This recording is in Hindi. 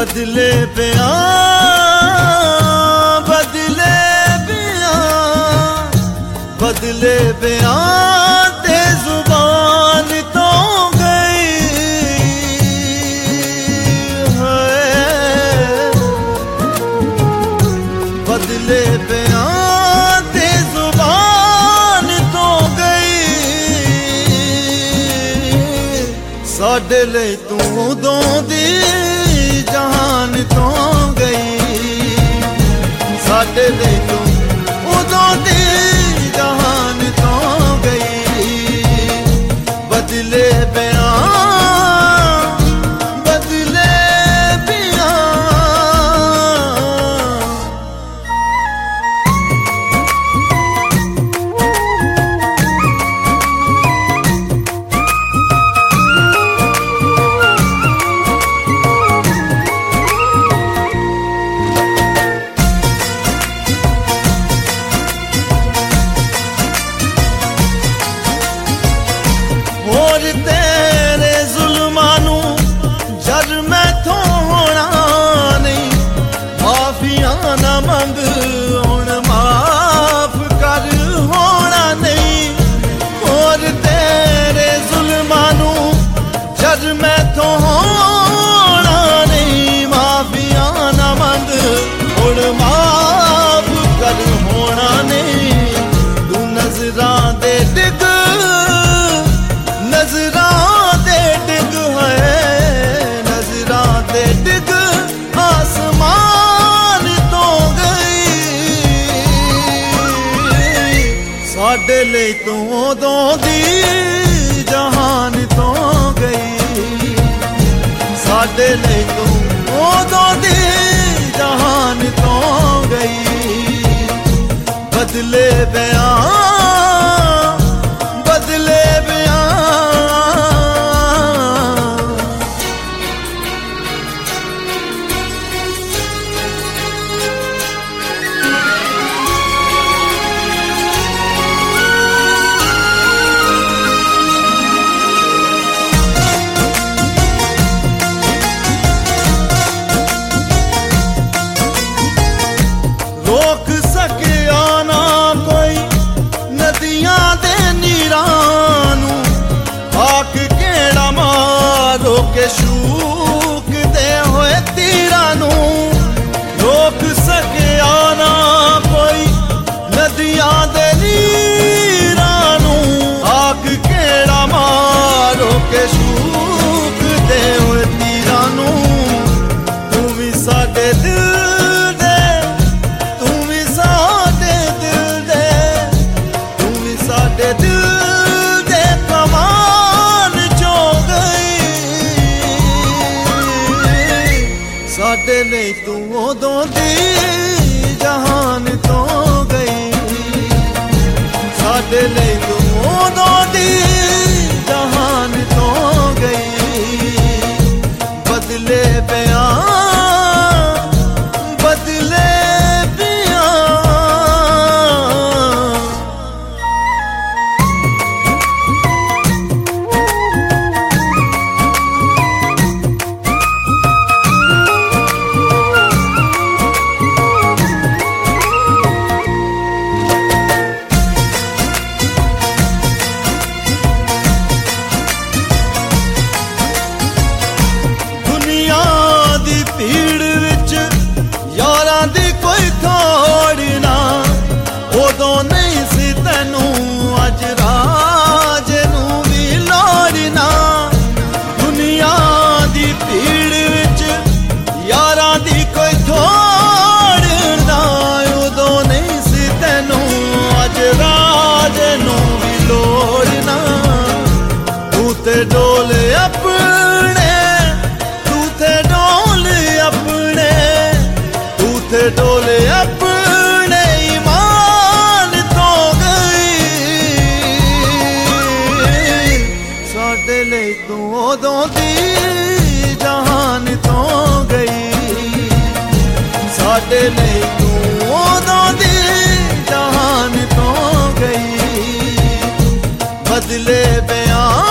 बदले बयां बदले बयां बदले बयां ते जुबान तो गई है। बदले बयां ते जुबान तो गई साडे लई तू उदों दी जहान तो गई साडे लई तू उदों दी जहान तो गई। बदले बयां बदले बयां और तेरे जुल्मां नू जर मैथों होना नहीं माफिया ना मंग हुण माफ कर होना नहीं। और तेरे जुल्मां नू जर मैथों होना नहीं माफिया ना मंग हुण माफ कर होना नहीं। तू नजरां दे डिग नजरां दे डिग है नजरां दे डिग आसमान तो गई साडे लई तू उदों दी जहान तो गई साडे लई तू उदों दी जहान तो गई। बदले बयां बदले बयां रोक सकिया ना कोई नदियां दे नीरां नू आख केड़ा मारो के शूक दे होए तीरां नू। रोक सकिया ना कोई नदियां दे नीरां नू आख केड़ा मारो के शूक दे होए तीरां नू। तू भी साडे दिल दिल दे कमान चो गई साडे लई तू उदों दी जहान तो गई साडे लई तू उदों दी जहान तो गई। बदले बयां बदले भीड़ विच यारां दी कोई थोड़ ना उदों नहीं सी तैनू अज राज नू भी लोड़ ना। दुनिया दी भीड़ विच यारां दी कोई थोड़ ना उदों नहीं सी तैनू अज राज नू भी लोड़ ना। तू ते डोल अपने तू ते डोल अपने तू ते डोले अपने ईमान तो गई साडे लई तू उदों दी जहान तो गई साडे लई तू उदों दी जहान तो गई। बदले बयां